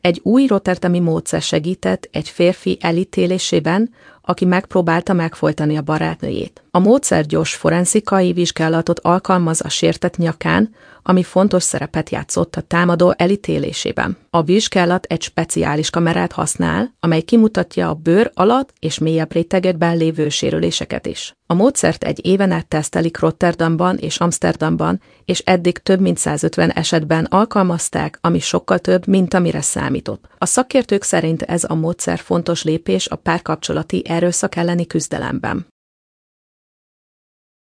Egy új rotterdami módszer segített egy férfi elítélésében, aki megpróbálta megfojtani a barátnőjét. A módszer gyors forenzikai vizsgálatot alkalmaz a sértett nyakán, ami fontos szerepet játszott a támadó elítélésében. A vizsgálat egy speciális kamerát használ, amely kimutatja a bőr alatt és mélyebb rétegekben lévő sérüléseket is. A módszert egy éven át tesztelik Rotterdamban és Amsterdamban, és eddig több mint 150 esetben alkalmazták, ami sokkal több, mint amire számított. A szakértők szerint ez a módszer fontos lépés a párkapcsolati erőszak elleni küzdelemben.